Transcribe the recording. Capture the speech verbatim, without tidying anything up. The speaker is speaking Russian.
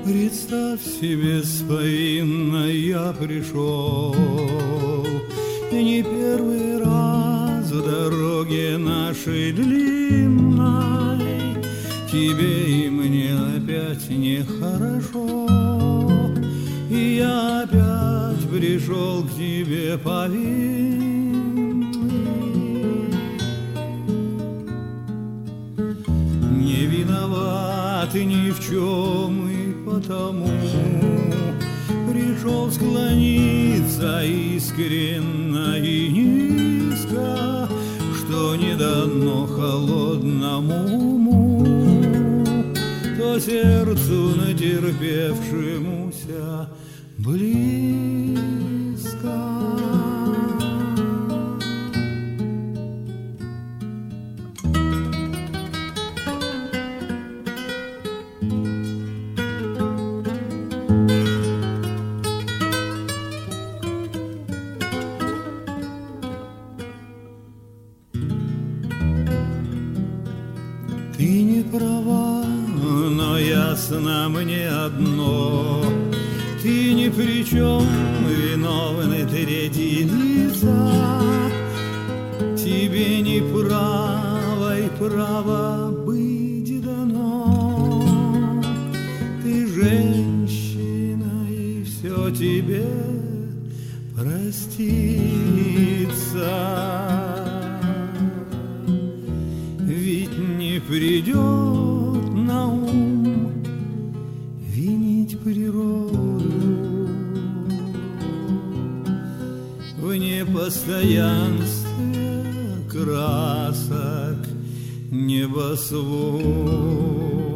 Представь себе, повинно я пришел, и не первый раз в дороге нашей длинной тебе и мне опять нехорошо, и я опять пришел к тебе повинный. Не виноват и ни в чем, и потому пришел склониться искренно и низко, что не дано холодному уму, то сердцу натерпевшемуся близко. Ты не права, но ясно мне одно: ты ни при чем, виновны третьи лица. Тебе не право и право быть дано. Ты женщина, и все тебе простится. Придет на ум винить природу в непостоянстве красок небосвода.